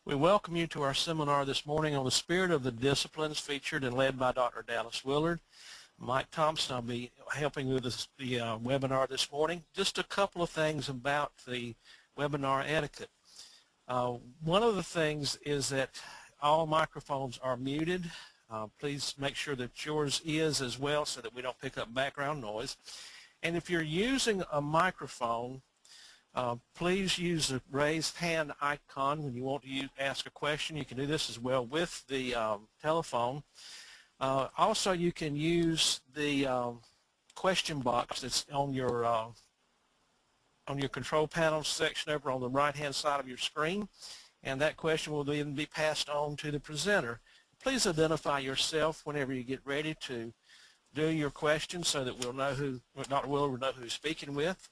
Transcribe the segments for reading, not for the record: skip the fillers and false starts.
We welcome you to our seminar this morning on the Spirit of the Disciplines, featured and led by Dr. Dallas Willard. Mike Thompson, I'll be helping with the webinar this morning. Just a couple of things about the webinar etiquette. One of the things is that all microphones are muted. Please make sure that yours is as well so that we don't pick up background noise. And if you're using a microphone, please use the raised hand icon when you want to ask a question. You can do this as well with the telephone. Also, you can use the question box that's on your control panel section over on the right-hand side of your screen, and that question will then be passed on to the presenter. Please identify yourself whenever you get ready to do your question so that we'll know who, Dr. Willard will know who he's speaking with.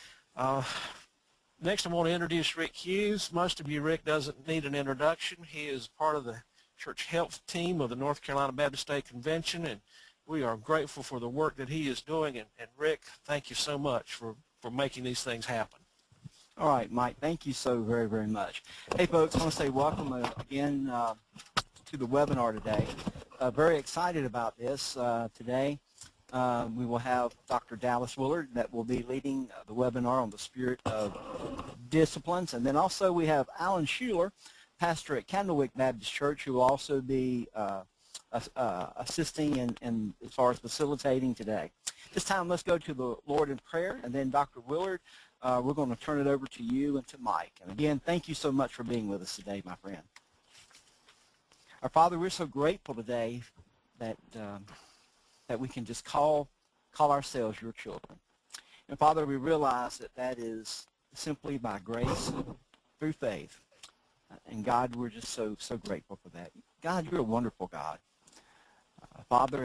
Next, I want to introduce Rick Hughes. Most of you, Rick doesn't need an introduction. He is part of the church health team of the North Carolina Baptist State Convention, and we are grateful for the work that he is doing. And Rick, thank you so much for making these things happen. All right, Mike, thank you so very, very much. Hey, folks, I want to say welcome again to the webinar today. Very excited about this today. We will have Dr. Dallas Willard that will be leading the webinar on the Spirit of Disciplines. And then also we have Alan Schuler, pastor at Candlewick Baptist Church, who will also be assisting and as far as facilitating today. This time, let's go to the Lord in prayer, and then Dr. Willard, we're going to turn it over to you and to Mike. And again, thank you so much for being with us today, my friend. Our Father, we're so grateful today that we can just call ourselves your children. And Father, we realize that that is simply by grace through faith. And God, we're just so grateful for that. God, you're a wonderful God. Father,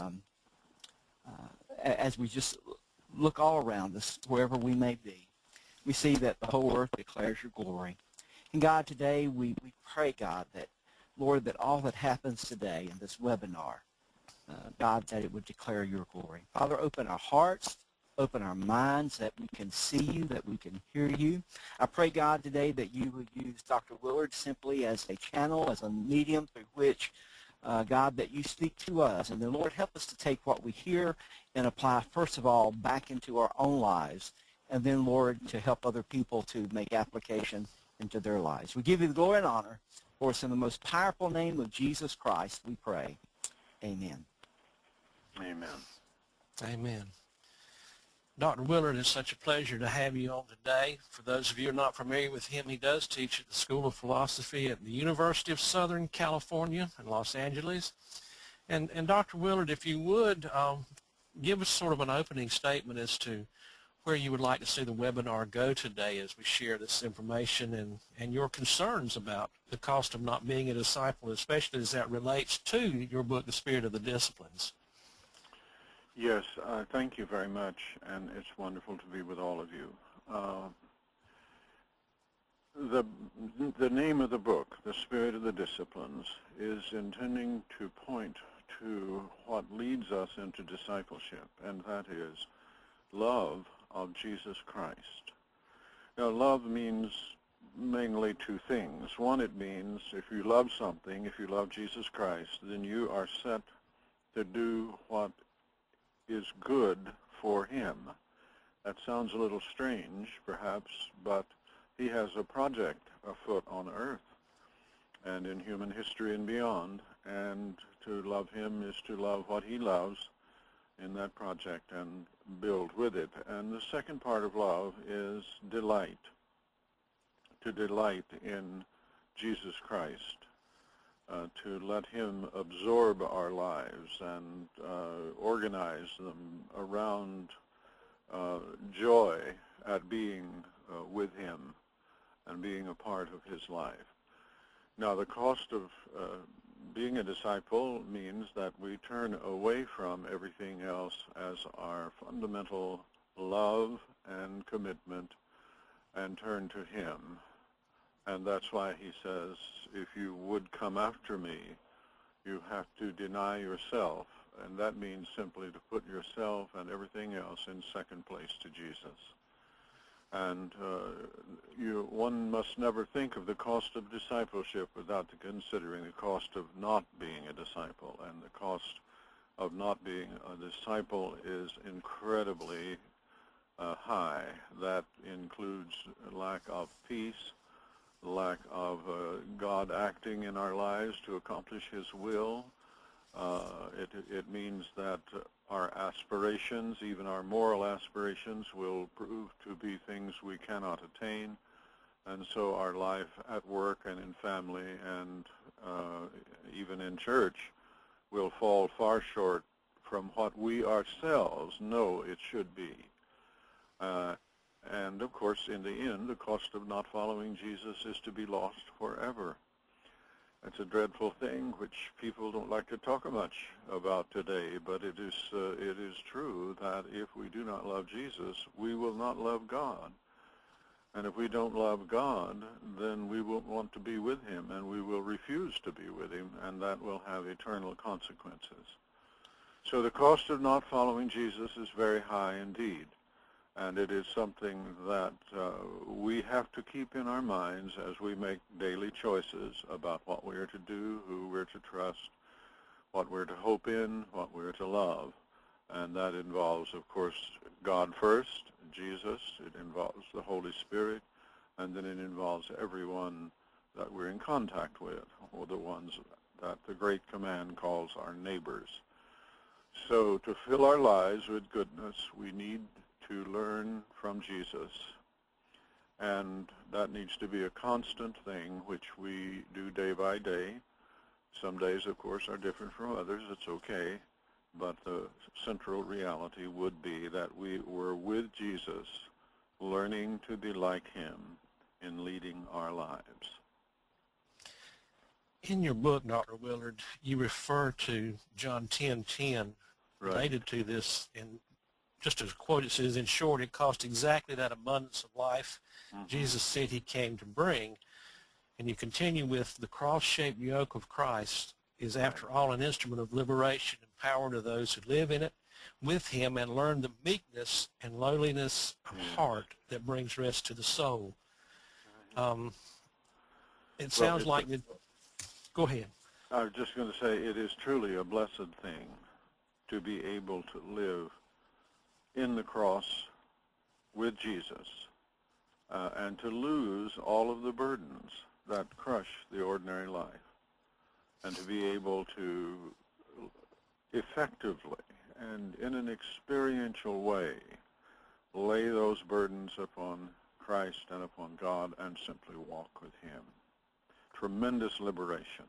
as we just look all around us, wherever we may be, we see that the whole earth declares your glory. And God, today we pray, God, that, Lord, that all that happens today in this webinar, God, that it would declare your glory. Father, open our hearts, open our minds, that we can see you, that we can hear you. I pray, God, today that you would use Dr. Willard simply as a channel, as a medium through which, God, that you speak to us. And then, Lord, help us to take what we hear and apply, first of all, back into our own lives. And then, Lord, to help other people to make application into their lives. We give you the glory and honor. For us in the most powerful name of Jesus Christ, we pray. Amen. Amen. Amen. Dr. Willard, it's such a pleasure to have you on today. For those of you who are not familiar with him, he does teach at the School of Philosophy at the University of Southern California in Los Angeles. And Dr. Willard, if you would, give us sort of an opening statement as to where you would like to see the webinar go today as we share this information and your concerns about the cost of not being a disciple, especially as that relates to your book, The Spirit of the Disciplines. Yes, thank you very much, and it's wonderful to be with all of you. The name of the book, The Spirit of the Disciplines, is intending to point to what leads us into discipleship, and that is love of Jesus Christ. Now, love means mainly two things. One, it means if you love something, if you love Jesus Christ, then you are set to do what is good for him. That sounds a little strange, perhaps, but he has a project afoot on earth and in human history and beyond, and to love him is to love what he loves in that project and build with it. And the second part of love is delight, to delight in Jesus Christ, to let him absorb our lives and organize them around joy at being with him and being a part of his life. Now, the cost of being a disciple means that we turn away from everything else as our fundamental love and commitment and turn to him. And that's why he says, if you would come after me, you have to deny yourself. And that means simply to put yourself and everything else in second place to Jesus. And one must never think of the cost of discipleship without considering the cost of not being a disciple. And the cost of not being a disciple is incredibly high. That includes lack of peace, lack of God acting in our lives to accomplish His will. It means that our aspirations, even our moral aspirations, will prove to be things we cannot attain. And so our life at work and in family and even in church will fall far short from what we ourselves know it should be. And of course, in the end, the cost of not following Jesus is to be lost forever. It's a dreadful thing which people don't like to talk much about today, but it is true that if we do not love Jesus, we will not love God. And if we don't love God, then we won't want to be with Him, and we will refuse to be with Him, and that will have eternal consequences. So the cost of not following Jesus is very high indeed. And it is something that we have to keep in our minds as we make daily choices about what we are to do, who we're to trust, what we're to hope in, what we're to love. And that involves, of course, God first, Jesus. It involves the Holy Spirit. And then it involves everyone that we're in contact with, or the ones that the Great Command calls our neighbors. So to fill our lives with goodness, we need to learn from Jesus, and that needs to be a constant thing which we do day by day. Some days, of course, are different from others. It's okay, but the central reality would be that we were with Jesus, learning to be like Him in leading our lives. In your book, Dr. Willard, you refer to John 10:10 related to this, and just as a quote, it says, "In short, it cost exactly that abundance of life Jesus said He came to bring." And you continue with, "The cross-shaped yoke of Christ is, after all, an instrument of liberation and power to those who live in it with Him and learn the meekness and lowliness of heart that brings rest to the soul." It sounds like that. Go ahead. I was just going to say, it is truly a blessed thing to be able to live in the cross with Jesus and to lose all of the burdens that crush the ordinary life, and to be able to effectively and in an experiential way lay those burdens upon Christ and upon God and simply walk with Him. Tremendous liberation.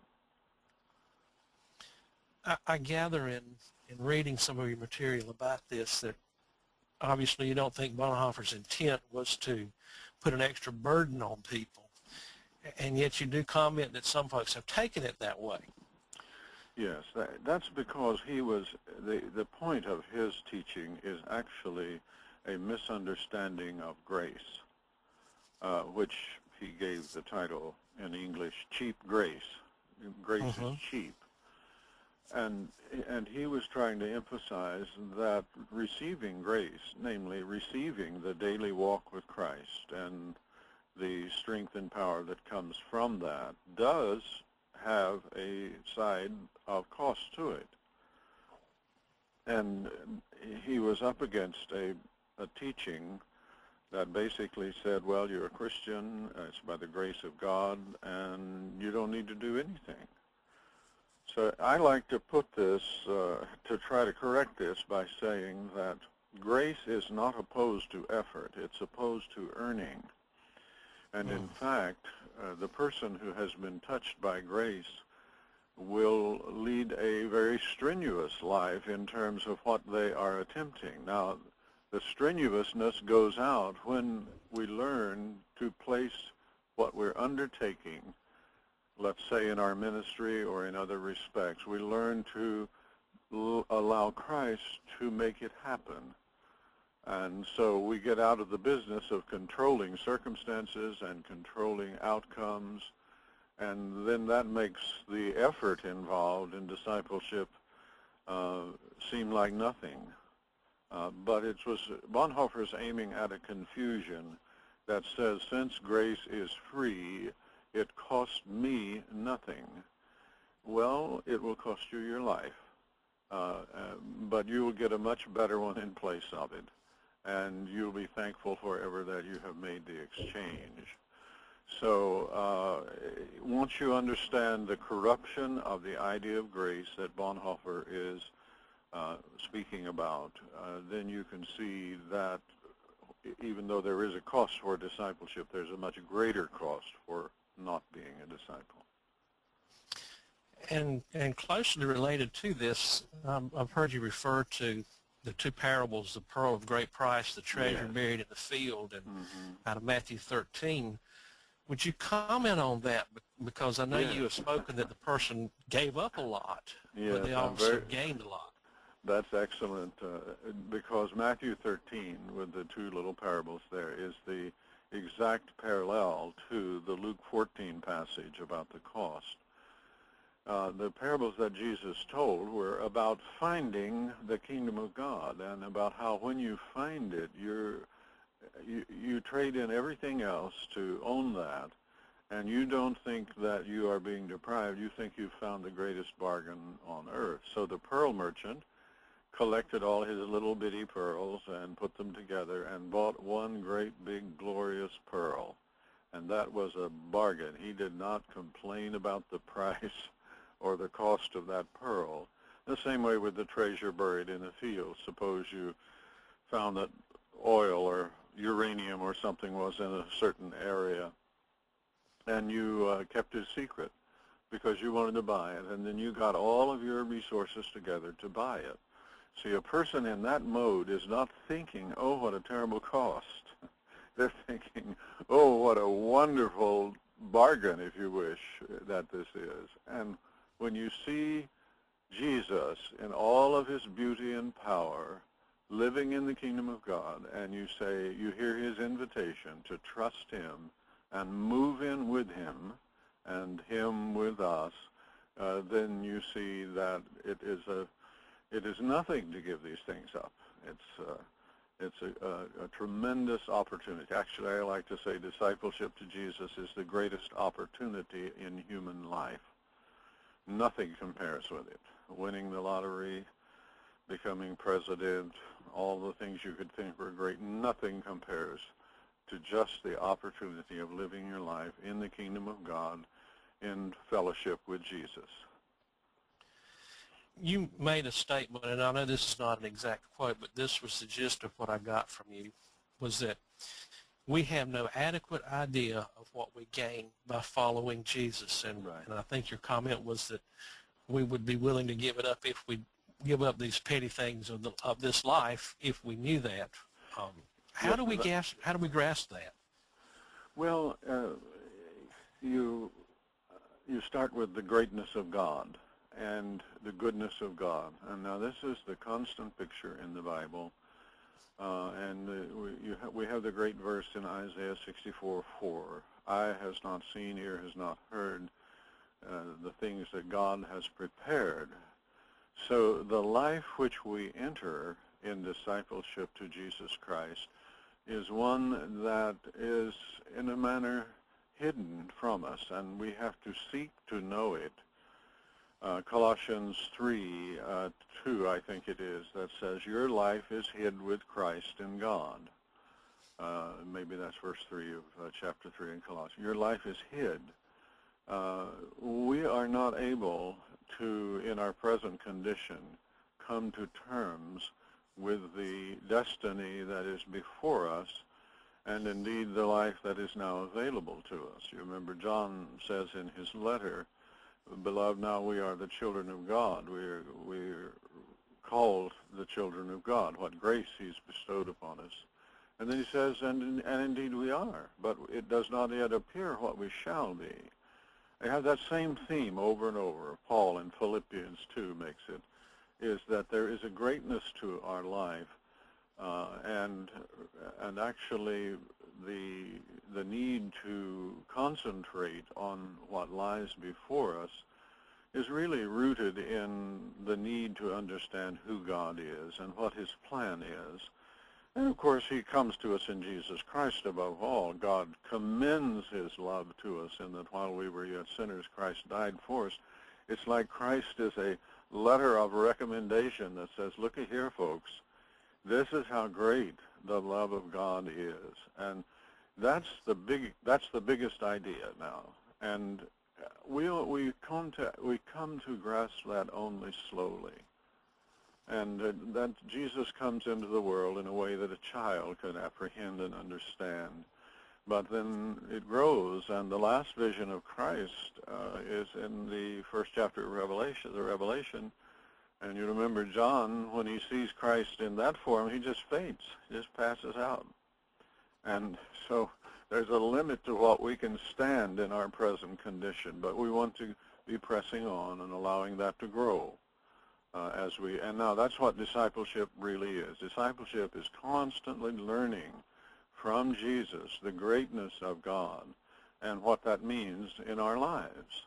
I gather in reading some of your material about this that obviously you don't think Bonhoeffer's intent was to put an extra burden on people, and yet you do comment that some folks have taken it that way. Yes, that's because he was, the point of his teaching is actually a misunderstanding of grace, which he gave the title in English, Cheap Grace. Grace is cheap. And he was trying to emphasize that receiving grace, namely receiving the daily walk with Christ and the strength and power that comes from that, does have a side of cost to it. And he was up against a teaching that basically said, well, you're a Christian, it's by the grace of God, and you don't need to do anything. So I like to put this, to try to correct this by saying that grace is not opposed to effort, it's opposed to earning. And in fact, the person who has been touched by grace will lead a very strenuous life in terms of what they are attempting. Now, the strenuousness goes out when we learn to place what we're undertaking, let's say in our ministry or in other respects, we learn to allow Christ to make it happen. And so we get out of the business of controlling circumstances and controlling outcomes, and then that makes the effort involved in discipleship seem like nothing. But it was Bonhoeffer's aiming at a confusion that says, since grace is free, it costs me nothing. Well, it will cost you your life, but you will get a much better one in place of it, and you'll be thankful forever that you have made the exchange. So once you understand the corruption of the idea of grace that Bonhoeffer is speaking about, then you can see that even though there is a cost for discipleship, there's a much greater cost for not being a disciple. And closely related to this, I've heard you refer to the two parables, the pearl of great price, the treasure buried in the field, and out of Matthew 13. Would you comment on that? Because I know you have spoken that the person gave up a lot, but they also gained a lot. That's excellent, because Matthew 13, with the two little parables there, is the exact parallel to the Luke 14 passage about the cost. The parables that Jesus told were about finding the kingdom of God, and about how when you find it, you trade in everything else to own that, and you don't think that you are being deprived. You think you've found the greatest bargain on earth. So the pearl merchant collected all his little bitty pearls and put them together and bought one great big glorious pearl, and that was a bargain. He did not complain about the price or the cost of that pearl. The same way with the treasure buried in a field. Suppose you found that oil or uranium or something was in a certain area, and you kept it secret because you wanted to buy it, and then you got all of your resources together to buy it. See, a person in that mode is not thinking, oh, what a terrible cost. They're thinking, oh, what a wonderful bargain, if you wish, that this is. And when you see Jesus in all of his beauty and power, living in the kingdom of God, and you say, you hear his invitation to trust him and move in with him and him with us, then you see that it is nothing to give these things up. It's a tremendous opportunity. Actually, I like to say discipleship to Jesus is the greatest opportunity in human life. Nothing compares with it. Winning the lottery, becoming president, all the things you could think were great, nothing compares to just the opportunity of living your life in the kingdom of God in fellowship with Jesus. You made a statement, and I know this is not an exact quote, but this was the gist of what I got from you, was that we have no adequate idea of what we gain by following Jesus. And I think your comment was that we would be willing to give it up if we give up these petty things of this life if we knew that. How do we grasp that? Well, you start with the greatness of God and the goodness of God. And now this is the constant picture in the Bible. We have the great verse in Isaiah 64:4. Eye has not seen, ear has not heard the things that God has prepared. So the life which we enter in discipleship to Jesus Christ is one that is in a manner hidden from us, and we have to seek to know it. Colossians 3:2, I think it is, that says, your life is hid with Christ in God. Maybe that's verse 3 of chapter 3 in Colossians. Your life is hid. We are not able to, in our present condition, come to terms with the destiny that is before us, and indeed the life that is now available to us. You remember John says in his letter, beloved, now we are the children of God. We're called the children of God, what grace he's bestowed upon us. And then he says, and indeed we are, but it does not yet appear what we shall be. I have that same theme over and over. Paul in Philippians 2 makes it, is that there is a greatness to our life, and actually the need to concentrate on what lies before us is really rooted in the need to understand who God is and what his plan is. And of course, he comes to us in Jesus Christ above all. God commends his love to us in that while we were yet sinners, Christ died for us. It's like Christ is a letter of recommendation that says, look at here, folks, this is how great the love of God is. And that's the biggest idea now. And we come to grasp that only slowly. And that Jesus comes into the world in a way that a child can apprehend and understand. But then it grows, and the last vision of Christ is in the first chapter of Revelation. And you remember John, when he sees Christ in that form, he just faints, he just passes out. And so there's a limit to what we can stand in our present condition, but we want to be pressing on and allowing that to grow. And now that's what discipleship really is. Discipleship is constantly learning from Jesus the greatness of God and what that means in our lives.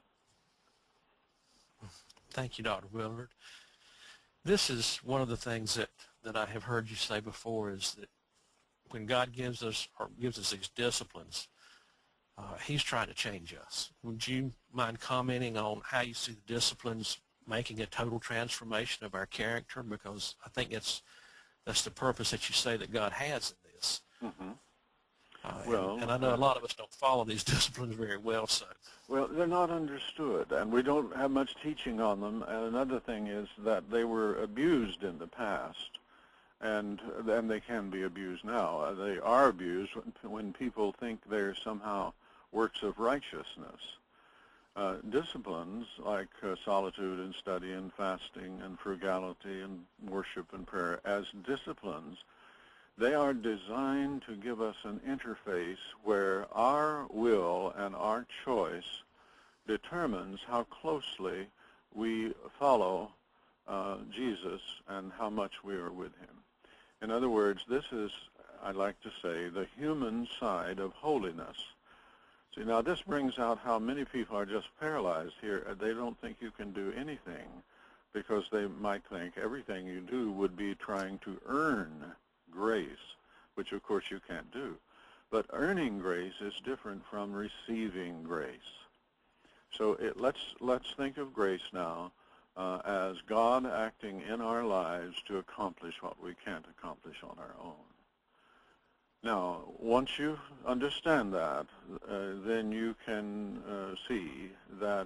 Thank you, Dr. Willard. This is one of the things that I have heard you say before, is that when God gives us these disciplines, he's trying to change us. Would you mind commenting on how you see the disciplines making a total transformation of our character? Because I think that's the purpose that you say that God has in this. Mm-hmm. And I know a lot of us don't follow these disciplines very well. Well, they're not understood, and we don't have much teaching on them. And another thing is that they were abused in the past, and they can be abused now. They are abused when people think they're somehow works of righteousness. Disciplines like solitude and study and fasting and frugality and worship and prayer, as disciplines, they are designed to give us an interface where our will and our choice determines how closely we follow Jesus and how much we are with him. In other words, this is, I'd like to say, the human side of holiness. See, now this brings out how many people are just paralyzed here. They don't think you can do anything because they might think everything you do would be trying to earn grace, which of course you can't do. But earning grace is different from receiving grace. So let's think of grace now as God acting in our lives to accomplish what we can't accomplish on our own. Now, once you understand that, then you can see that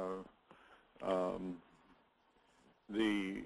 the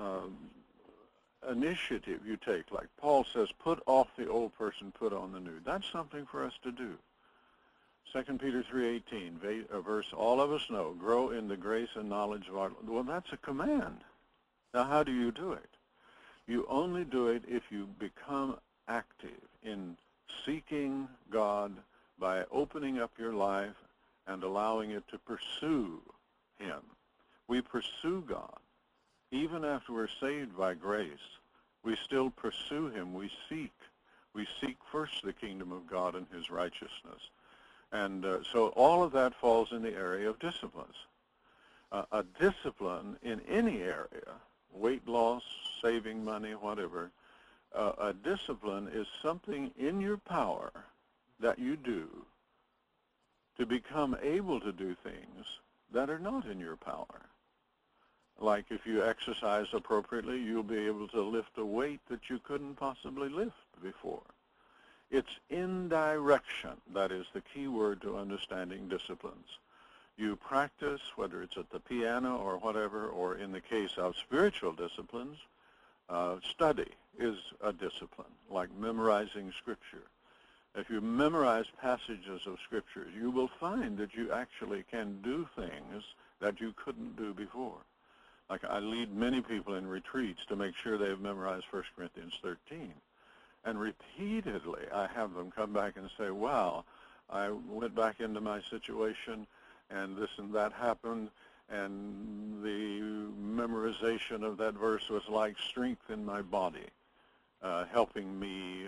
initiative you take, like Paul says, put off the old person, put on the new. That's something for us to do. 2 Peter 3:18, a verse all of us know, grow in the grace and knowledge of our Lord. Well, that's a command. Now, how do you do it? You only do it if you become active in seeking God by opening up your life and allowing it to pursue him. We pursue God. Even after we're saved by grace, we still pursue him. We seek first the kingdom of God and his righteousness. And so all of that falls in the area of disciplines. A discipline in any area, weight loss, saving money, whatever, a discipline is something in your power that you do to become able to do things that are not in your power. Like if you exercise appropriately, you'll be able to lift a weight that you couldn't possibly lift before. It's indirection that is the key word to understanding disciplines. You practice, whether it's at the piano or whatever, or in the case of spiritual disciplines, study is a discipline, like memorizing Scripture. If you memorize passages of Scripture, you will find that you actually can do things that you couldn't do before. Like I lead many people in retreats to make sure they've memorized 1 Corinthians 13. And repeatedly I have them come back and say, wow, I went back into my situation and this and that happened, and the memorization of that verse was like strength in my body, helping me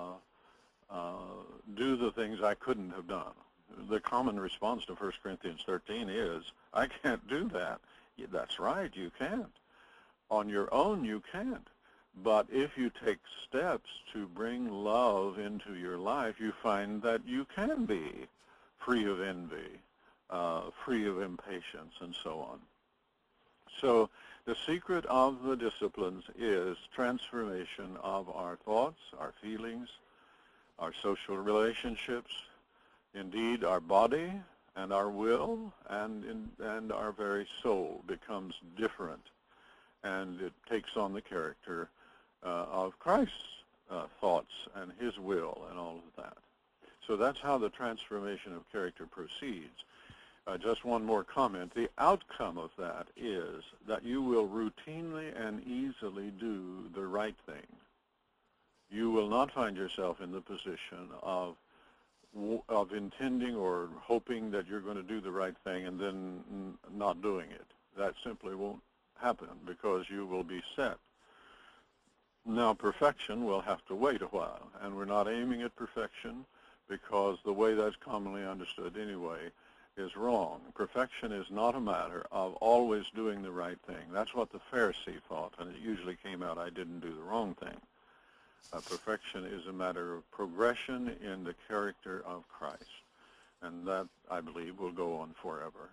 do the things I couldn't have done. The common response to 1 Corinthians 13 is, I can't do that. Yeah, that's right, you can't. On your own, you can't. But if you take steps to bring love into your life, you find that you can be free of envy, free of impatience, and so on. So the secret of the disciplines is transformation of our thoughts, our feelings, our social relationships, indeed our body and our will, and our very soul becomes different, and it takes on the character of Christ's thoughts and his will and all of that. So that's how the transformation of character proceeds. Just one more comment. The outcome of that is that you will routinely and easily do the right thing. You will not find yourself in the position of intending or hoping that you're going to do the right thing and then not doing it. That simply won't happen because you will be set. Now, perfection will have to wait a while, and we're not aiming at perfection because the way that's commonly understood anyway is wrong. Perfection is not a matter of always doing the right thing. That's what the Pharisee thought, and it usually came out, I didn't do the wrong thing. Perfection is a matter of progression in the character of Christ, and that, I believe, will go on forever.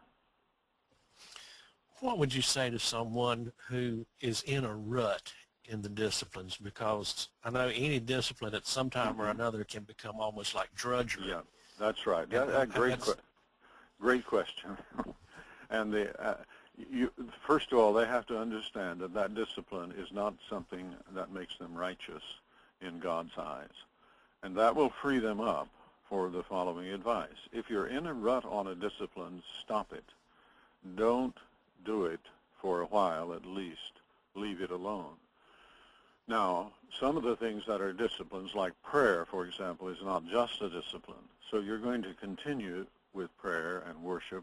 What would you say to someone who is in a rut in the disciplines? Because I know any discipline at some time or another can become almost like drudgery. Yeah, that's right. Great question. And first of all, they have to understand that that discipline is not something that makes them righteous in God's eyes. And that will free them up for the following advice. If you're in a rut on a discipline, stop it. Don't do it for a while at least. Leave it alone. Now, some of the things that are disciplines, like prayer, for example, is not just a discipline. So you're going to continue with prayer and worship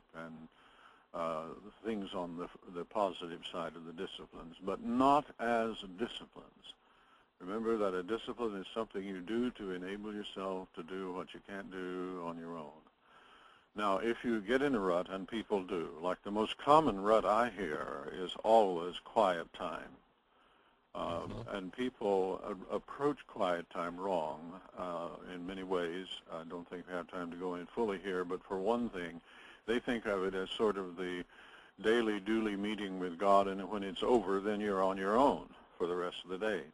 and things on the positive side of the disciplines, but not as disciplines. Remember that a discipline is something you do to enable yourself to do what you can't do on your own. Now, if you get in a rut, and people do, like the most common rut I hear is always quiet time. And people approach quiet time wrong in many ways. I don't think we have time to go in fully here, but for one thing, they think of it as sort of the daily duly meeting with God, and when it's over, then you're on your own for the rest of the day.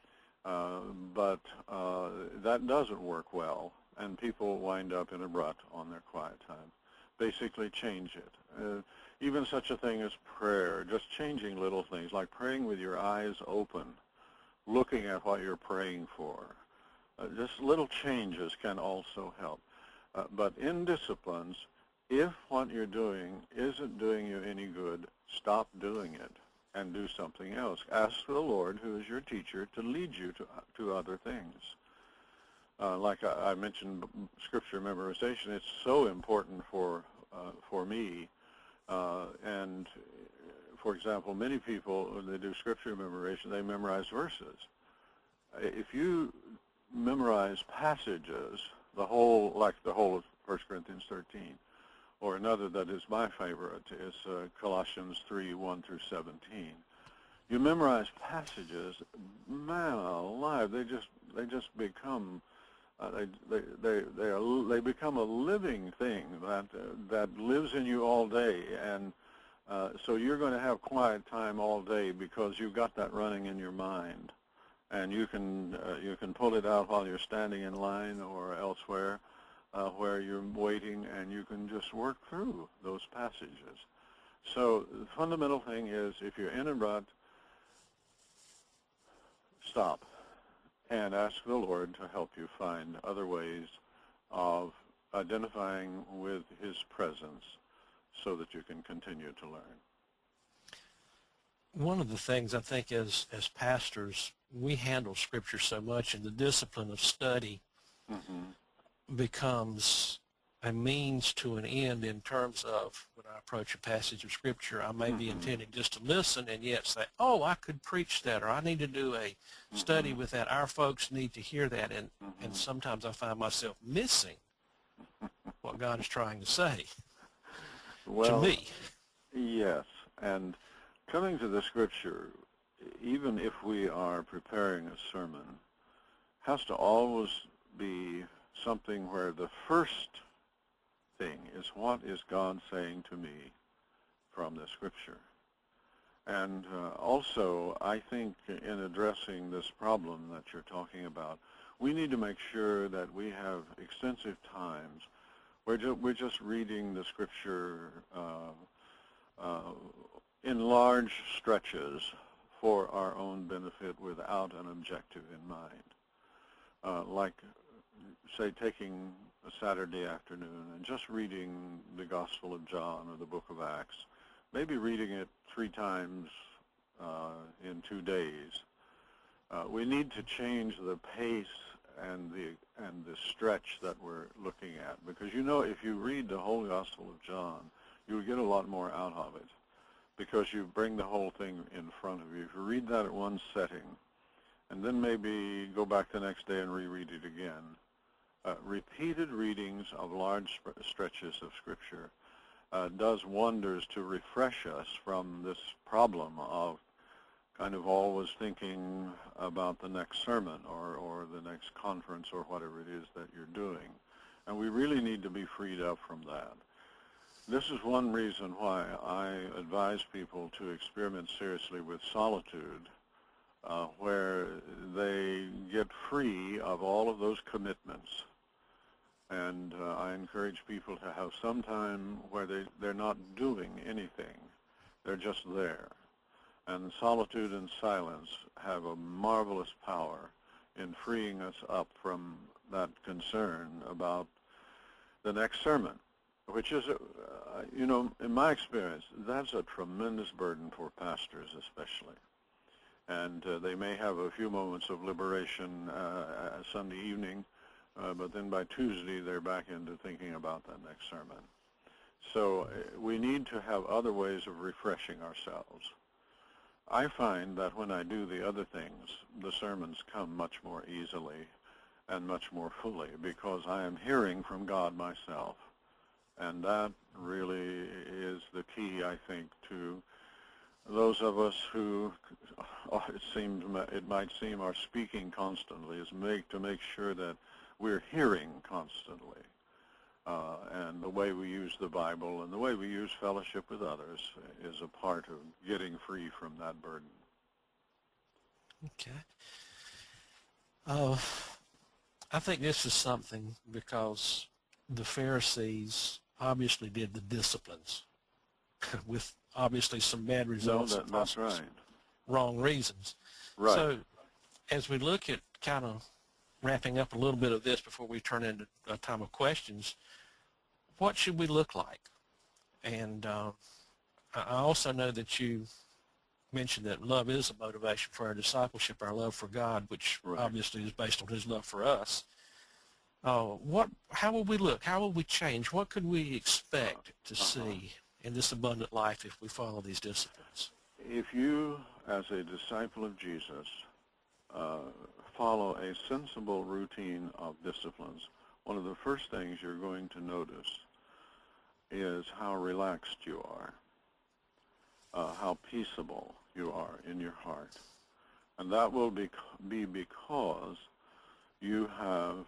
But that doesn't work well, and people wind up in a rut on their quiet time. Basically change it. Even such a thing as prayer, just changing little things, like praying with your eyes open, looking at what you're praying for. Just little changes can also help. But in disciplines, if what you're doing isn't doing you any good, stop doing it and do something else. Ask the Lord, who is your teacher, to lead you to other things. Like I mentioned, scripture memorization, it's so important for me. And, for example, many people, when they do scripture memorization, they memorize verses. If you memorize passages, like the whole of 1 Corinthians 13, or another that is my favorite is Colossians 3, 1 through 17. You memorize passages, man alive, they just become they become a living thing that lives in you all day, and so you're going to have quiet time all day because you've got that running in your mind, and you can pull it out while you're standing in line or elsewhere where you're waiting, and you can just work through those passages. So the fundamental thing is, if you're in a rut, stop and ask the Lord to help you find other ways of identifying with his presence so that you can continue to learn. One of the things I think as pastors, we handle Scripture so much, and the discipline of study becomes a means to an end in terms of when I approach a passage of Scripture, I may be intending just to listen and yet say, oh, I could preach that, or I need to do a study with that. Our folks need to hear that, and sometimes I find myself missing what God is trying to say to me. Yes, and coming to the Scripture even if we are preparing a sermon, has to always be something where the first thing is, what is God saying to me from the Scripture? And also, I think in addressing this problem that you're talking about, we need to make sure that we have extensive times where we're just reading the Scripture in large stretches for our own benefit without an objective in mind. Like, say, taking a Saturday afternoon and just reading the Gospel of John or the Book of Acts, maybe reading it 3 times in 2 days. We need to change the pace and the stretch that we're looking at, because if you read the whole Gospel of John, you'll get a lot more out of it, because you bring the whole thing in front of you. If you read that at one setting, and then maybe go back the next day and reread it again, repeated readings of large stretches of Scripture does wonders to refresh us from this problem of kind of always thinking about the next sermon or the next conference or whatever it is that you're doing. And we really need to be freed up from that. This is one reason why I advise people to experiment seriously with solitude, where they get free of all of those commitments. And I encourage people to have some time where they're not doing anything. They're just there. And solitude and silence have a marvelous power in freeing us up from that concern about the next sermon, which is, in my experience, that's a tremendous burden for pastors especially. And they may have a few moments of liberation Sunday evening, but then by Tuesday they're back into thinking about that next sermon. So we need to have other ways of refreshing ourselves. I find that when I do the other things, the sermons come much more easily and much more fully, because I am hearing from God myself. And that really is the key, I think, to those of us who, it might seem, are speaking constantly, is to make sure that we're hearing constantly. And the way we use the Bible and the way we use fellowship with others is a part of getting free from that burden. Okay. I think this is something because the Pharisees obviously did the disciplines with obviously some bad results. No, that's right. Wrong reasons. Right. So as we look at kind of wrapping up a little bit of this before we turn into a time of questions, what should we look like? And I also know that you mentioned that love is a motivation for our discipleship, our love for God, which right. obviously is based on his love for us. How will we look? How will we change? What could we expect to see in this abundant life if we follow these disciplines? If you, as a disciple of Jesus, follow a sensible routine of disciplines, one of the first things you're going to notice is how relaxed you are, how peaceable you are in your heart. And that will be because you have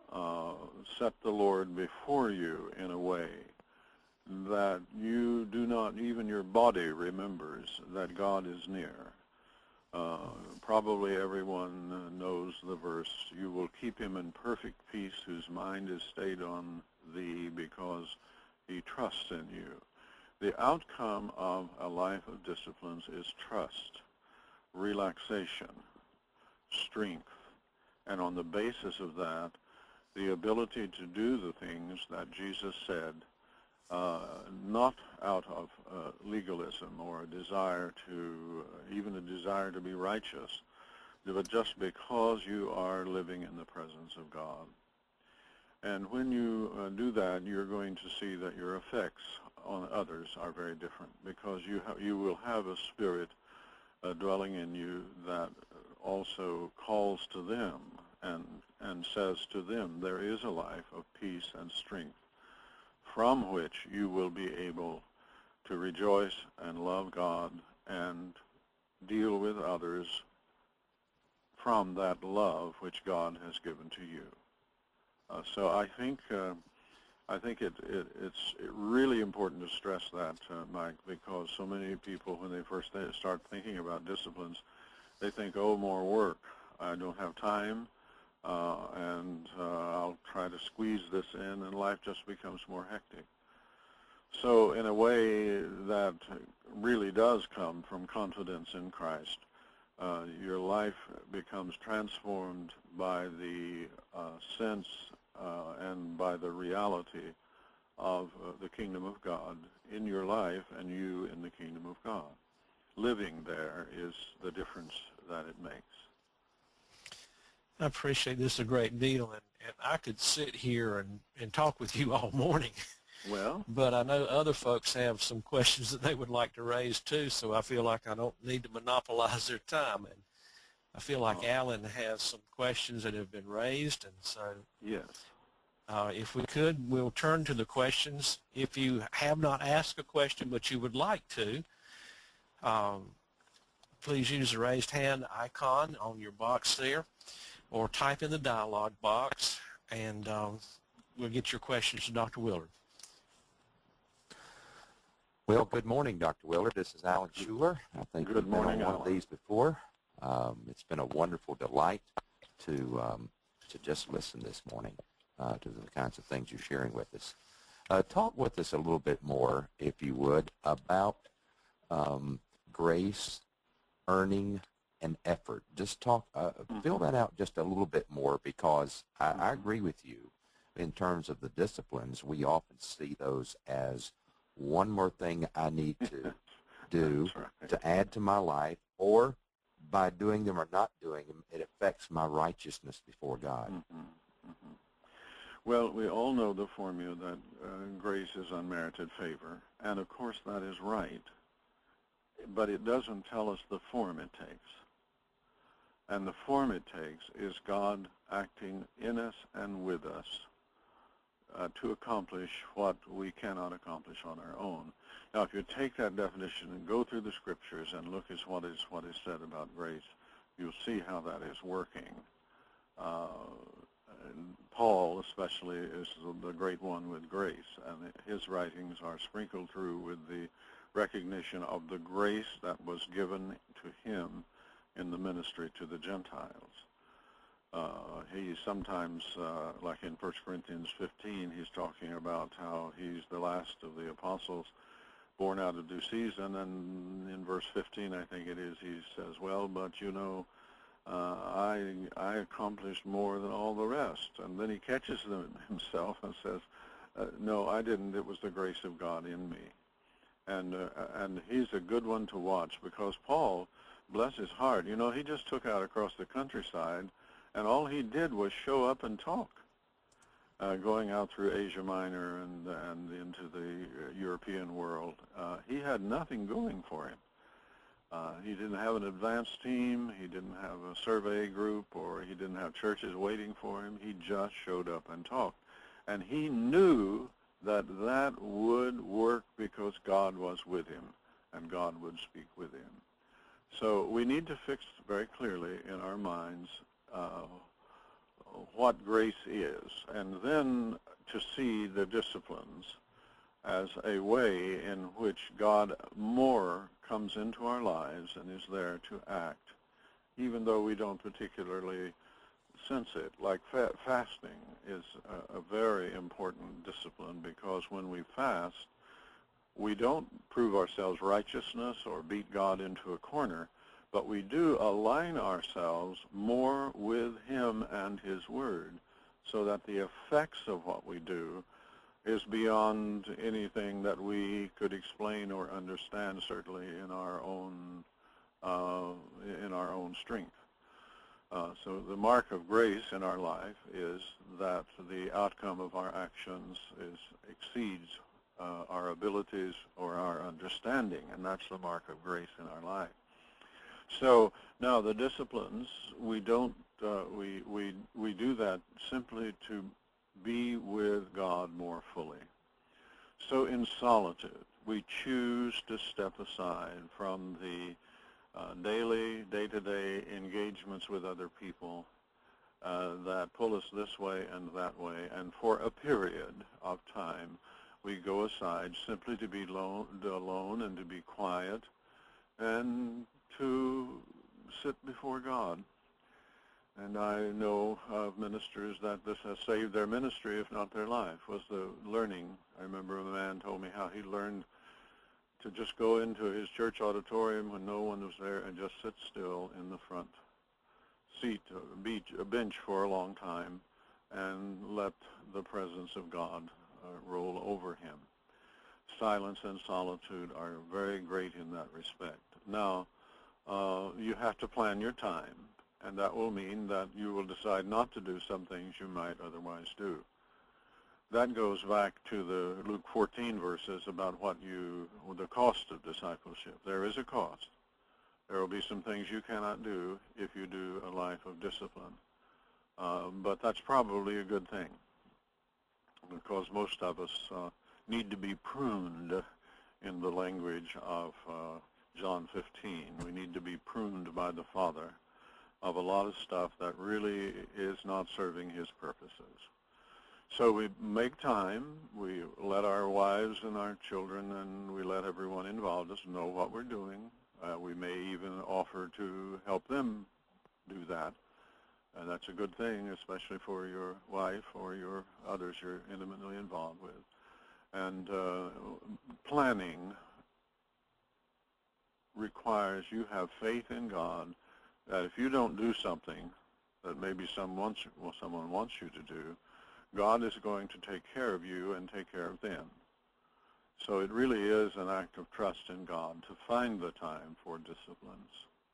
set the Lord before you in a way that you do not, even your body remembers that God is near. Probably everyone knows the verse, you will keep him in perfect peace whose mind is stayed on thee because he trusts in you. The outcome of a life of disciplines is trust, relaxation, strength, and on the basis of that, the ability to do the things that Jesus said, not out of legalism or a desire to, even a desire to be righteous, but just because you are living in the presence of God. And when you do that, you're going to see that your effects on others are very different, because you will have a spirit dwelling in you that also calls to them and says to them, there is a life of peace and strength from which you will be able to rejoice and love God and deal with others from that love which God has given to you. So I think it's really important to stress that, Mike, because so many people, when they first start thinking about disciplines, they think, oh, more work. I don't have time, and I'll try to squeeze this in, and life just becomes more hectic. So in a way that really does come from confidence in Christ, your life becomes transformed by the sense and by the reality of the kingdom of God in your life and you in the kingdom of God. Living there is the difference that it makes. I appreciate this a great deal, and I could sit here and talk with you all morning. Well, but I know other folks have some questions that they would like to raise too, so I feel like I don't need to monopolize their time. And I feel like Alan has some questions that have been raised, and so yes. If we could, we'll turn to the questions. If you have not asked a question but you would like to, please use the raised hand icon on your box there, or type in the dialog box, and we'll get your questions to Dr. Willard. Well, good morning, Dr. Willard. This is Alan Schuler. I think Good morning, we've been on one of these before. It's been a wonderful delight to just listen this morning to the kinds of things you're sharing with us. Talk with us a little bit more, if you would, about grace, earning, and effort. Just talk, fill that out just a little bit more, because I agree with you in terms of the disciplines. We often see those as one more thing I need to do to add to my life, or by doing them or not doing them, it affects my righteousness before God. Well, we all know the formula that grace is unmerited favor, and of course that is right, but it doesn't tell us the form it takes. And the form it takes is God acting in us and with us to accomplish what we cannot accomplish on our own. Now, if you take that definition and go through the scriptures and look at what is said about grace, you'll see how that is working. Paul especially is the great one with grace, and his writings are sprinkled through with the recognition of the grace that was given to him in the ministry to the Gentiles. He sometimes, like in 1 Corinthians 15, he's talking about how he's the last of the apostles born out of due season, and in verse 15, I think it is, he says, well, but you know, I accomplished more than all the rest. And then he catches himself and says, no, I didn't. It was the grace of God in me. And he's a good one to watch, because Paul, bless his heart, you know, he just took out across the countryside, and all he did was show up and talk, going out through Asia Minor and into the European world. He had nothing going for him. He didn't have an advance team, he didn't have a survey group, or he didn't have churches waiting for him. He just showed up and talked. And he knew that that would work because God was with him, and God would speak with him. So we need to fix very clearly in our minds what grace is, and then to see the disciplines as a way in which God more comes into our lives and is there to act, even though we don't particularly sense it. Like fasting is a very important discipline, because when we fast, we don't prove ourselves righteousness or beat God into a corner, but we do align ourselves more with him and his word, so that the effects of what we do is beyond anything that we could explain or understand, certainly in our own strength. So the mark of grace in our life is that the outcome of our actions exceeds our abilities or our understanding, and that's the mark of grace in our life. So now the disciplines, we don't we do that simply to be with God more fully. So in solitude, we choose to step aside from the daily, day-to-day engagements with other people that pull us this way and that way, and for a period of time we go aside simply to be alone and to be quiet and to sit before God. And I know of ministers that this has saved their ministry, if not their life, was the learning. I remember a man told me how he learned to just go into his church auditorium when no one was there and just sit still in the front seat, a bench for a long time, and let the presence of God roll over him. Silence and solitude are very great in that respect. Now, you have to plan your time, and that will mean that you will decide not to do some things you might otherwise do. That goes back to the Luke 14 verses about the cost of discipleship. There is a cost. There will be some things you cannot do if you do a life of discipline. But that's probably a good thing, because most of us need to be pruned in the language of John 15. We need to be pruned by the Father of a lot of stuff that really is not serving his purposes. So we make time, we let our wives and our children and we let everyone involved us know what we're doing. We may even offer to help them do that. And that's a good thing, especially for your wife or your others you're intimately involved with. And planning requires you have faith in God that if you don't do something that maybe someone wants you to do, God is going to take care of you and take care of them. So it really is an act of trust in God to find the time for disciplines.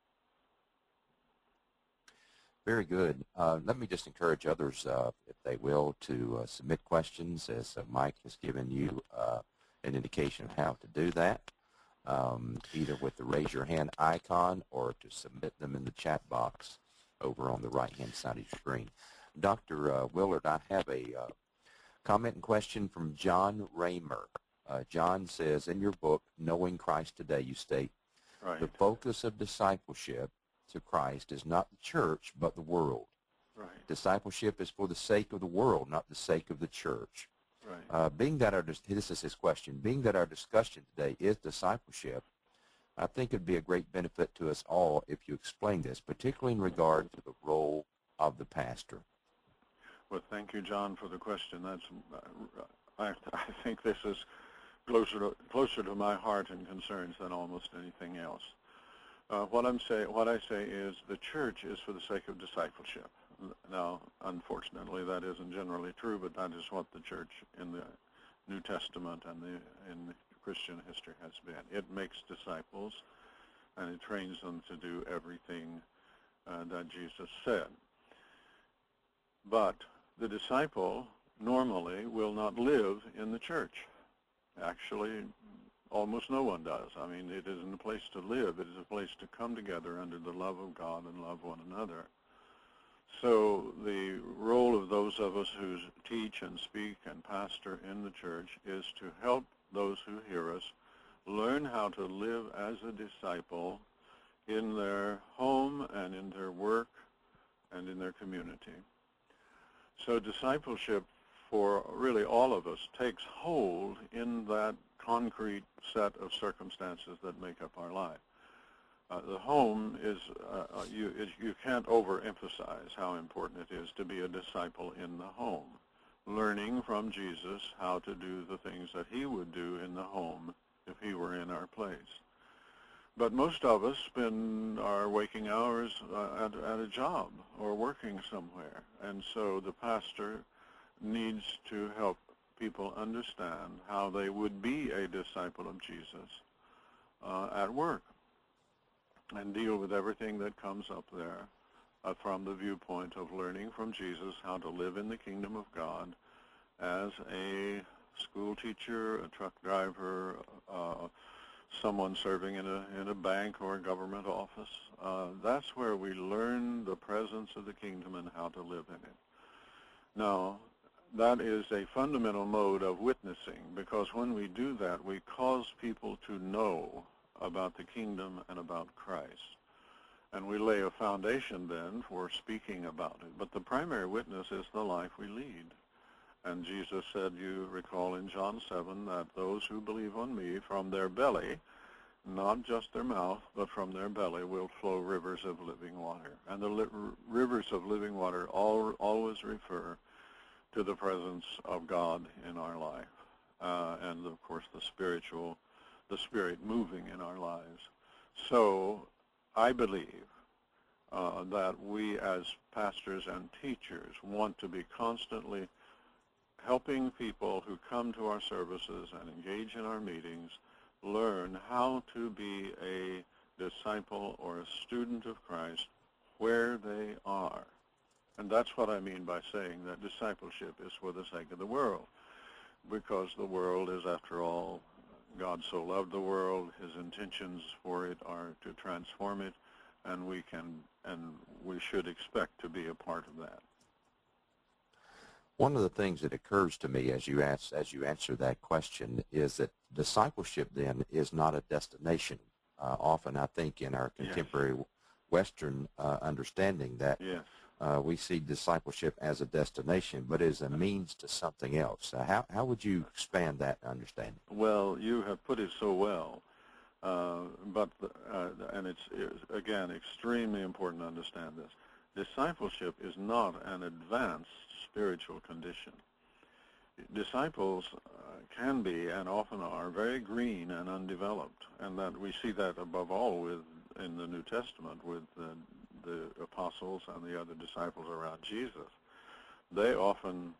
Very good. Let me just encourage others, if they will, to submit questions, as Mike has given you an indication of how to do that, either with the raise your hand icon or to submit them in the chat box over on the right-hand side of your screen. Dr. Willard, I have a comment and question from John Raymer. John says, in your book, Knowing Christ Today, you state, Right. the focus of discipleship to Christ is not the church, but the world. Right. Discipleship is for the sake of the world, not the sake of the church. Right. Being that this is his question, being that our discussion today is discipleship, I think it would be a great benefit to us all if you explain this, particularly in regard to the role of the pastor. Well, thank you, John, for the question. That's I think this is closer to my heart and concerns than almost anything else. What I say is the church is for the sake of discipleship. Now, unfortunately, that isn't generally true, but that is what the church in the New Testament and in Christian history has been. It makes disciples, and it trains them to do everything that Jesus said. But the disciple normally will not live in the church. Actually, almost no one does. I mean, it isn't a place to live. It is a place to come together under the love of God and love one another. So the role of those of us who teach and speak and pastor in the church is to help those who hear us learn how to live as a disciple in their home and in their work and in their community. So discipleship for really all of us takes hold in that concrete set of circumstances that make up our life. The home is, you can't overemphasize how important it is to be a disciple in the home, learning from Jesus how to do the things that he would do in the home if he were in our place. But most of us spend our waking hours at a job or working somewhere, and so the pastor needs to help people understand how they would be a disciple of Jesus at work and deal with everything that comes up there from the viewpoint of learning from Jesus how to live in the kingdom of God as a school teacher, a truck driver, someone serving in a bank or a government office. That's where we learn the presence of the kingdom and how to live in it. Now, that is a fundamental mode of witnessing, because when we do that, we cause people to know about the kingdom and about Christ. And we lay a foundation then for speaking about it. But the primary witness is the life we lead. And Jesus said, you recall in John 7, that those who believe on me, from their belly, not just their mouth, but from their belly will flow rivers of living water. And the rivers of living water always refer to the presence of God in our life. And of course the Spirit moving in our lives. So I believe that we as pastors and teachers want to be constantly helping people who come to our services and engage in our meetings learn how to be a disciple or a student of Christ where they are. And that's what I mean by saying that discipleship is for the sake of the world, because the world is, after all, God so loved the world, his intentions for it are to transform it, and we should expect to be a part of that. One of the things that occurs to me as you answer that question is that discipleship then is not a destination. Often I think in our contemporary Western understanding that we see discipleship as a destination, but as a means to something else. How would you expand that understanding? Well, you have put it so well, and it's again extremely important to understand this. Discipleship is not an advanced spiritual condition. Disciples can be and often are very green and undeveloped, and that we see that above all in the New Testament with the apostles and the other disciples around Jesus. They often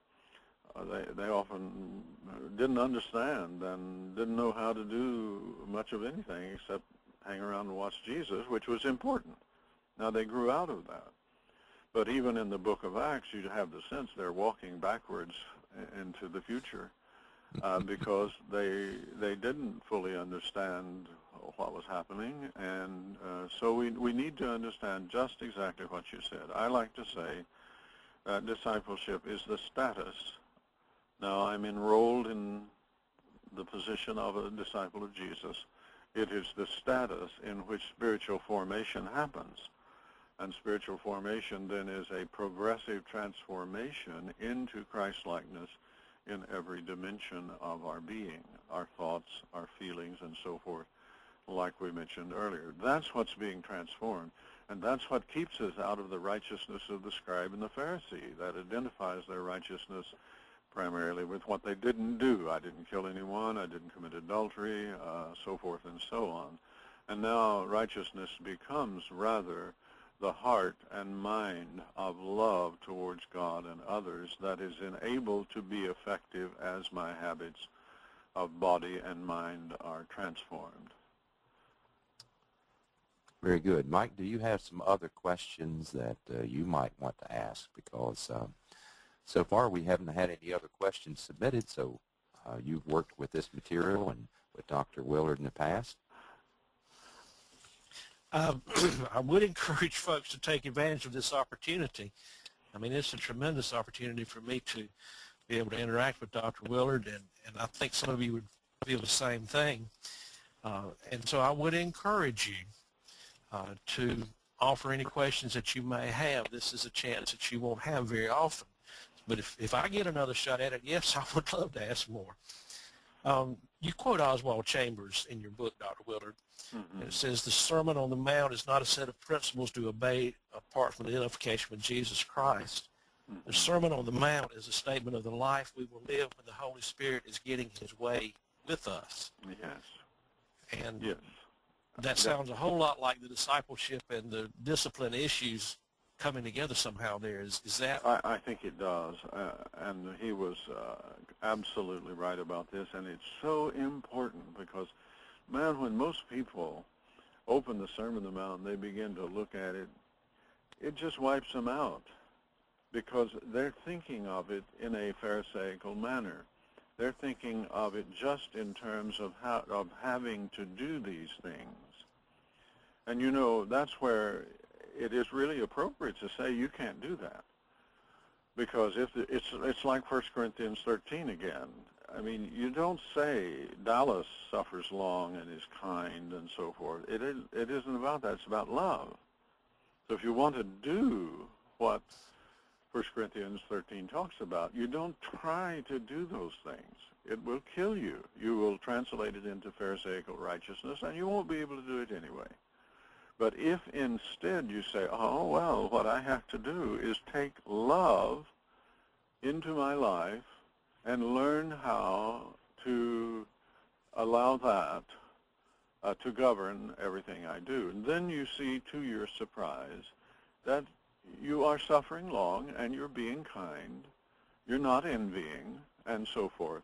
didn't understand and didn't know how to do much of anything except hang around and watch Jesus, which was important. Now they grew out of that. But even in the book of Acts, you have the sense they're walking backwards into the future because they didn't fully understand what was happening. And so we need to understand just exactly what you said. I like to say that discipleship is the status. Now, I'm enrolled in the position of a disciple of Jesus. It is the status in which spiritual formation happens. And spiritual formation then is a progressive transformation into Christ-likeness in every dimension of our being, our thoughts, our feelings, and so forth, like we mentioned earlier. That's what's being transformed, and that's what keeps us out of the righteousness of the scribe and the Pharisee, that identifies their righteousness primarily with what they didn't do. I didn't kill anyone, I didn't commit adultery, so forth and so on. And now righteousness becomes rather the heart and mind of love towards God and others that is enabled to be effective as my habits of body and mind are transformed. Very good. Mike, do you have some other questions that you might want to ask? Because so far we haven't had any other questions submitted, so you've worked with this material and with Dr. Willard in the past. I would encourage folks to take advantage of this opportunity. I mean, it's a tremendous opportunity for me to be able to interact with Dr. Willard, and I think some of you would feel the same thing. And so I would encourage you to offer any questions that you may have. This is a chance that you won't have very often. But if I get another shot at it, yes, I would love to ask more. You quote Oswald Chambers in your book, Dr. Willard. Mm-hmm. And it says, the Sermon on the Mount is not a set of principles to obey apart from the identification with Jesus Christ. Mm-hmm. The Sermon on the Mount is a statement of the life we will live when the Holy Spirit is getting his way with us. Yes. And that sounds a whole lot like the discipleship and the discipline issues coming together somehow there. Is that? I think it does. And he was absolutely right about this. And it's so important because, man, when most people open the Sermon on the Mount and they begin to look at it, it just wipes them out because they're thinking of it in a Pharisaical manner. They're thinking of it just in terms of having to do these things. And, you know, that's where it is really appropriate to say you can't do that. Because if it's like 1 Corinthians 13 again. I mean, you don't say Dallas suffers long and is kind and so forth. It isn't about that. It's about love. So if you want to do what 1 Corinthians 13 talks about, you don't try to do those things. It will kill you. You will translate it into Pharisaical righteousness, and you won't be able to do it anyway. But if instead you say, oh, well, what I have to do is take love into my life and learn how to allow that to govern everything I do. And then you see, to your surprise, that you are suffering long and you're being kind, you're not envying, and so forth.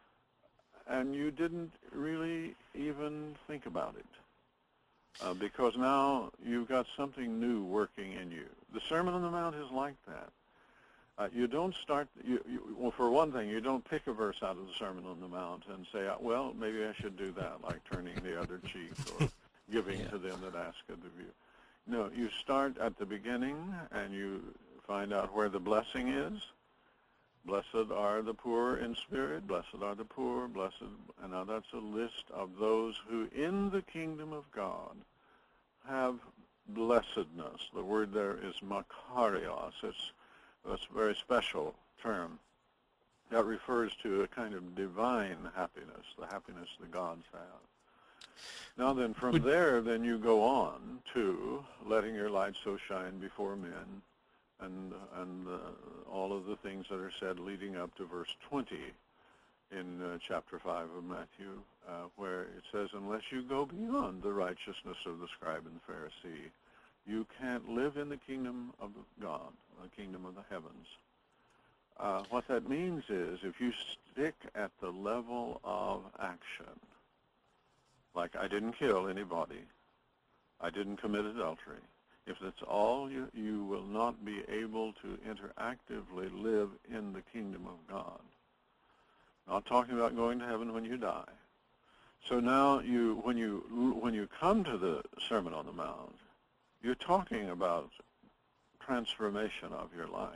And you didn't really even think about it because now you've got something new working in you. The Sermon on the Mount is like that. You don't start, well, for one thing, you don't pick a verse out of the Sermon on the Mount and say, well, maybe I should do that, like turning the other cheek or giving to them that ask of you. No, you start at the beginning and you find out where the blessing is. Blessed are the poor in spirit, blessed are the poor, blessed, and now that's a list of those who in the kingdom of God have blessedness. The word there is makarios. That's a very special term that refers to a kind of divine happiness, the happiness the gods have. Now then, from there, then you go on to letting your light so shine before men, and all of the things that are said leading up to verse 20 in chapter 5 of Matthew, where it says, unless you go beyond the righteousness of the scribe and the Pharisee, you can't live in the kingdom of God, the kingdom of the heavens. What that means is if you stick at the level of action, like I didn't kill anybody, I didn't commit adultery, if that's all, you will not be able to interactively live in the kingdom of God. Not talking about going to heaven when you die. So now when you come to the Sermon on the Mount, you're talking about transformation of your life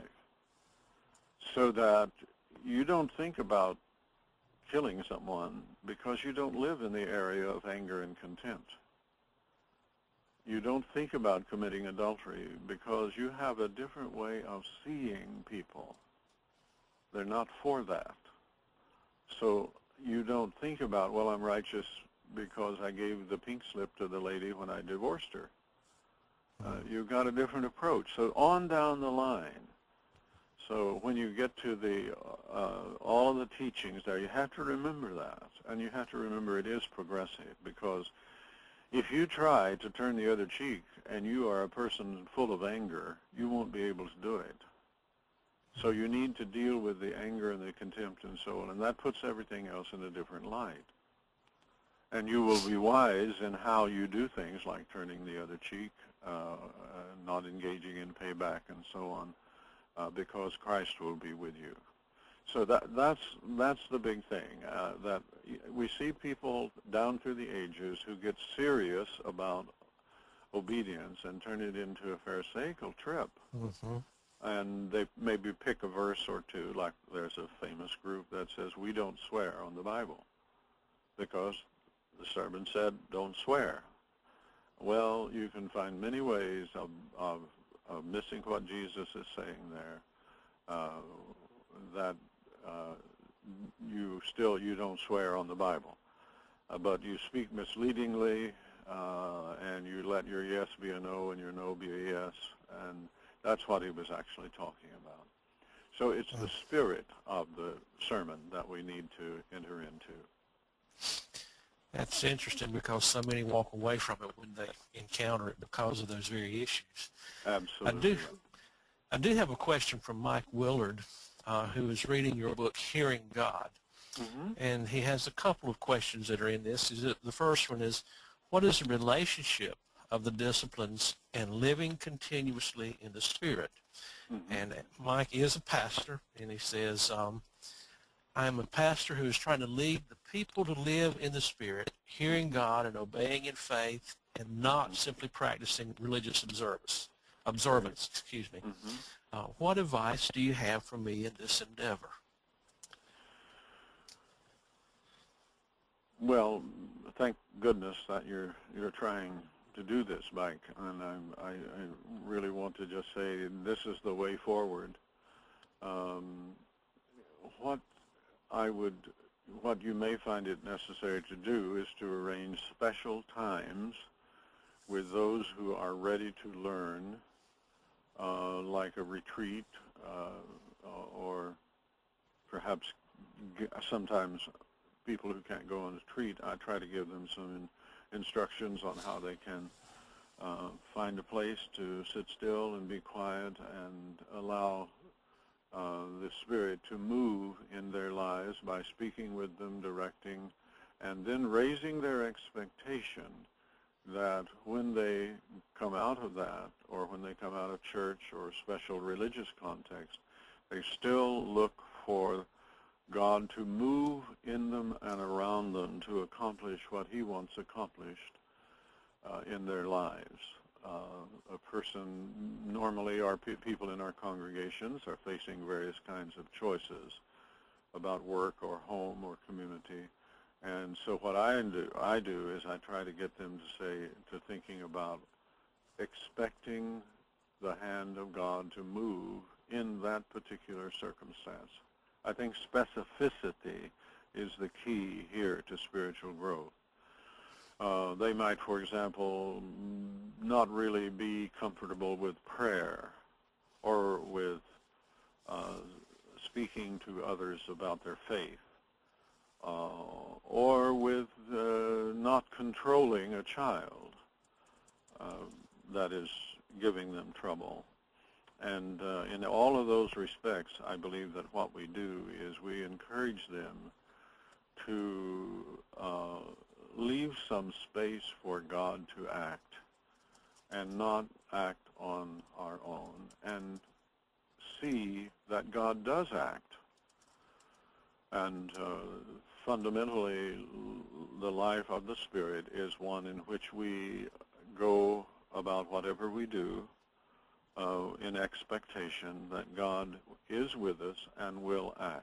so that you don't think about killing someone because you don't live in the area of anger and contempt. You don't think about committing adultery because you have a different way of seeing people. They're not for that. So you don't think about, well, I'm righteous because I gave the pink slip to the lady when I divorced her. You've got a different approach. So on down the line. So when you get to all of the teachings there, you have to remember that. And you have to remember it is progressive, because if you try to turn the other cheek and you are a person full of anger, you won't be able to do it. So you need to deal with the anger and the contempt and so on, and that puts everything else in a different light. And you will be wise in how you do things like turning the other cheek, not engaging in payback and so on, because Christ will be with you. So that's the big thing, that we see people down through the ages who get serious about obedience and turn it into a pharisaical trip. Mm-hmm. And they maybe pick a verse or two, like there's a famous group that says, we don't swear on the Bible, because the sermon said, don't swear. Well, you can find many ways of missing what Jesus is saying there, that you don't swear on the Bible, but you speak misleadingly, and you let your yes be a no and your no be a yes, and that's what he was actually talking about. So it's the spirit of the sermon that we need to enter into. That's interesting, because so many walk away from it when they encounter it because of those very issues. Absolutely. I do have a question from Mike Willard, who is reading your book, Hearing God. Mm-hmm. And he has a couple of questions that are in this. The first one is, what is the relationship of the disciplines and living continuously in the Spirit? Mm-hmm. And Mike is a pastor, and he says, I am a pastor who is trying to lead the people to live in the Spirit, hearing God and obeying in faith, and not simply practicing religious observance. Mm-hmm. What advice do you have for me in this endeavor? Well, thank goodness that you're trying to do this, Mike, and I really want to just say this is the way forward. What you may find it necessary to do is to arrange special times with those who are ready to learn, like a retreat, or perhaps sometimes people who can't go on a retreat, I try to give them some instructions on how they can find a place to sit still and be quiet and allow the Spirit to move in their lives by speaking with them, directing, and then raising their expectation that when they come out of that, or when they come out of church or special religious context, they still look for God to move in them and around them to accomplish what he wants accomplished in their lives. A person, normally our people in our congregations are facing various kinds of choices about work or home or community. And so what I do is I try to get them to thinking about expecting the hand of God to move in that particular circumstance. I think specificity is the key here to spiritual growth. They might, for example, not really be comfortable with prayer or with speaking to others about their faith, or with not controlling a child that is giving them trouble. And in all of those respects, I believe that what we do is we encourage them to leave some space for God to act and not act on our own, and see that God does act. And fundamentally, the life of the Spirit is one in which we go about whatever we do in expectation that God is with us and will act.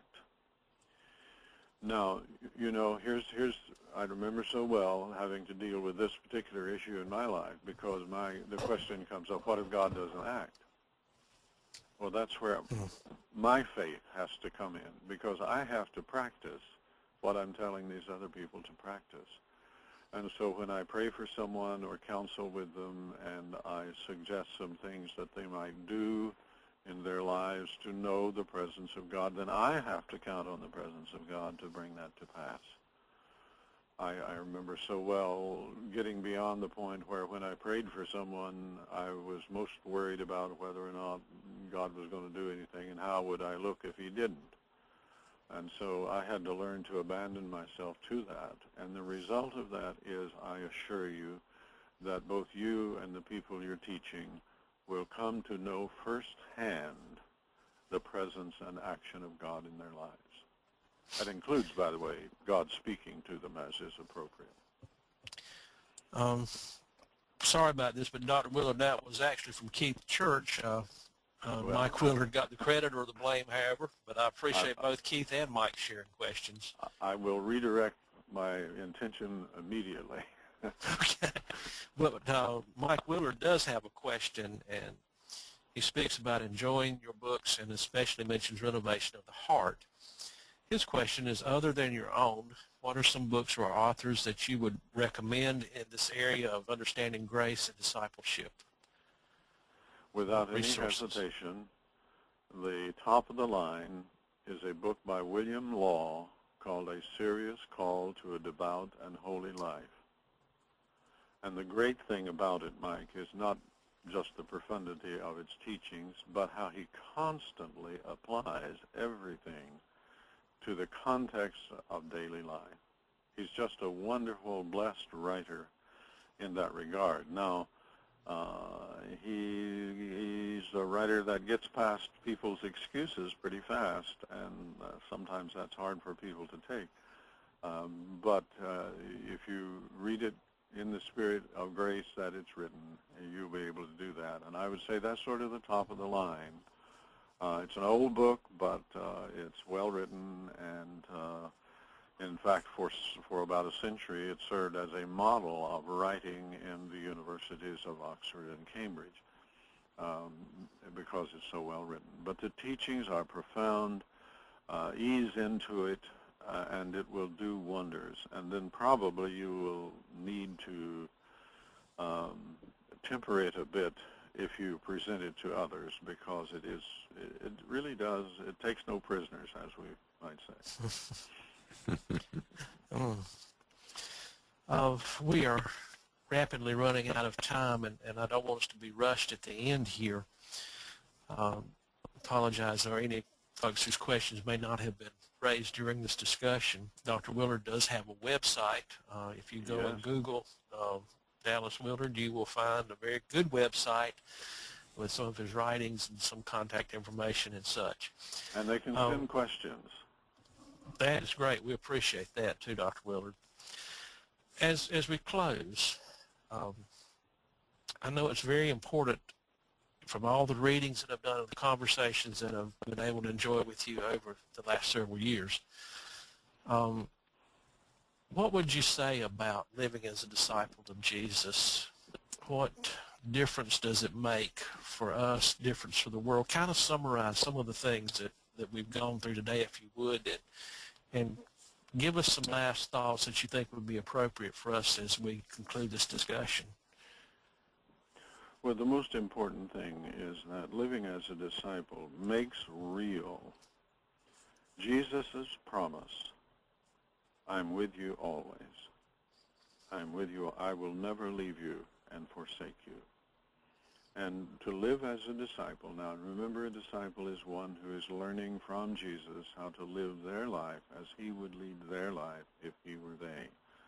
Now, you know, here's I remember so well having to deal with this particular issue in my life, because the question comes up, what if God doesn't act? Well, that's where my faith has to come in, because I have to practice what I'm telling these other people to practice. And so when I pray for someone or counsel with them, and I suggest some things that they might do in their lives to know the presence of God, then I have to count on the presence of God to bring that to pass. I remember so well getting beyond the point where when I prayed for someone, I was most worried about whether or not God was going to do anything and how would I look if he didn't. And so I had to learn to abandon myself to that. And the result of that is, I assure you, that both you and the people you're teaching will come to know firsthand the presence and action of God in their lives. That includes, by the way, God speaking to them as is appropriate. Sorry about this, but Dr. Willard, that was actually from Keith Church. Mike Willard got the credit or the blame, however, but I appreciate both Keith and Mike sharing questions. I will redirect my intention immediately. Okay. But Mike Willard does have a question, and he speaks about enjoying your books and especially mentions Renovation of the Heart. His question is, other than your own, what are some books or authors that you would recommend in this area of understanding grace and discipleship? Without any hesitation, the top of the line is a book by William Law called A Serious Call to a Devout and Holy Life. And the great thing about it, Mike, is not just the profundity of its teachings, but how he constantly applies everything to the context of daily life. He's just a wonderful, blessed writer in that regard. Now, he's a writer that gets past people's excuses pretty fast, and sometimes that's hard for people to take. But if you read it in the spirit of grace that it's written, you'll be able to do that. And I would say that's sort of the top of the line. It's an old book, but it's well written, and In fact, for about a century, it served as a model of writing in the universities of Oxford and Cambridge because it's so well written. But the teachings are profound. Ease into it, and it will do wonders. And then probably you will need to temper it a bit if you present it to others, because it really does, it takes no prisoners, as we might say. We are rapidly running out of time, and I don't want us to be rushed at the end here. Apologize for any folks whose questions may not have been raised during this discussion. Dr. Willard does have a website. If you go and Google Dallas Willard, you will find a very good website with some of his writings and some contact information and such. And they can send questions. That is great. We appreciate that too, Dr. Willard. As we close, I know it's very important from all the readings that I've done and the conversations that I've been able to enjoy with you over the last several years. What would you say about living as a disciple of Jesus? What difference does it make for us, difference for the world? Kind of summarize some of the things that we've gone through today, if you would, and give us some last thoughts that you think would be appropriate for us as we conclude this discussion. Well, the most important thing is that living as a disciple makes real Jesus' promise, I'm with you always. I'm with you. I will never leave you and forsake you. And to live as a disciple, now remember, a disciple is one who is learning from Jesus how to live their life as he would lead their life if he were they.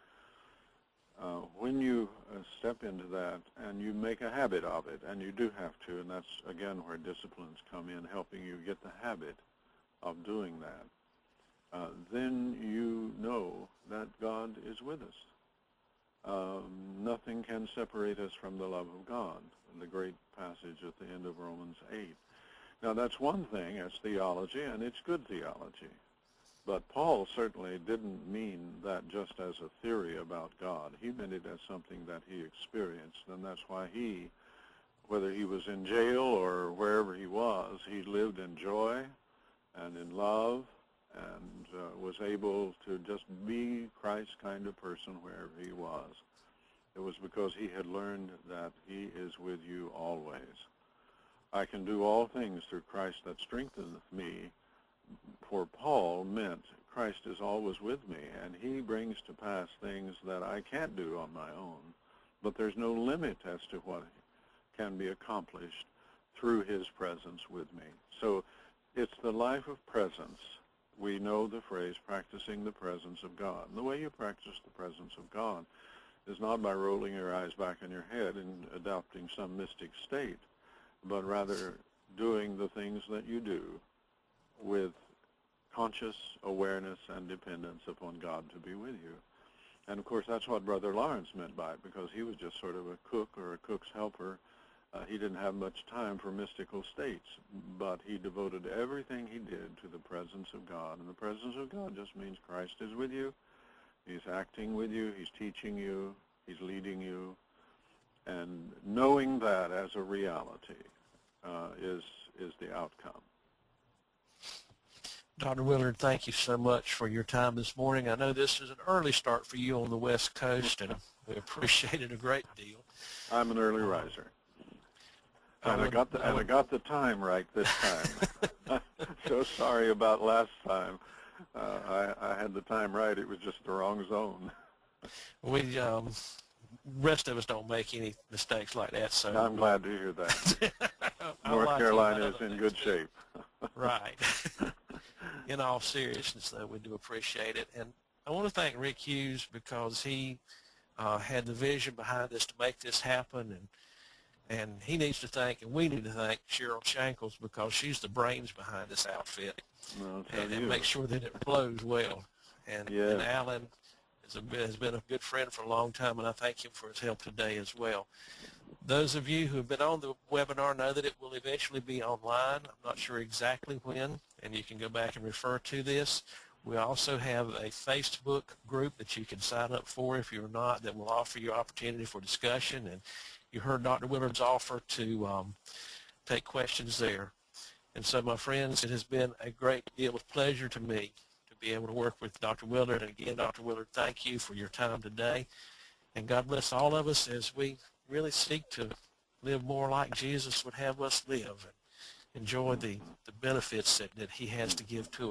When you step into that and you make a habit of it, and you do have to, and that's again where disciplines come in, helping you get the habit of doing that, then you know that God is with us. Nothing can separate us from the love of God, the great passage at the end of Romans 8. Now that's one thing as theology, and it's good theology. But Paul certainly didn't mean that just as a theory about God. He meant it as something that he experienced, and that's why he, whether he was in jail or wherever he was, he lived in joy and in love and was able to just be Christ's kind of person wherever he was. It was because he had learned that he is with you always. I can do all things through Christ that strengtheneth me. For Paul meant Christ is always with me, and he brings to pass things that I can't do on my own. But there's no limit as to what can be accomplished through his presence with me. So it's the life of presence. We know the phrase, practicing the presence of God. And the way you practice the presence of God is not by rolling your eyes back in your head and adopting some mystic state, but rather doing the things that you do with conscious awareness and dependence upon God to be with you. And of course that's what Brother Lawrence meant by it, because he was just sort of a cook or a cook's helper. He didn't have much time for mystical states, but he devoted everything he did to the presence of God. And the presence of God just means Christ is with you, he's acting with you, he's teaching you, he's leading you. And knowing that as a reality is the outcome. Dr. Willard, thank you so much for your time this morning. I know this is an early start for you on the West Coast, and we appreciate it a great deal. I'm an early riser. And I got the time right this time. So sorry about last time. I had the time right. It was just the wrong zone. We rest of us don't make any mistakes like that. So I'm glad to hear that. North Carolina is in good shape. Right. In all seriousness, though, we do appreciate it. And I want to thank Rick Hughes because he had the vision behind this to make this happen. And he needs to thank, and we need to thank Cheryl Shankles because she's the brains behind this outfit and make sure that it flows well. And Alan has been a good friend for a long time, and I thank him for his help today as well. Those of you who have been on the webinar know that it will eventually be online. I'm not sure exactly when, and you can go back and refer to this. We also have a Facebook group that you can sign up for if you're not, that will offer you opportunity for discussion. And you heard Dr. Willard's offer to take questions there. And so, my friends, it has been a great deal of pleasure to me to be able to work with Dr. Willard. And again, Dr. Willard, thank you for your time today. And God bless all of us as we really seek to live more like Jesus would have us live and enjoy the benefits that he has to give to us.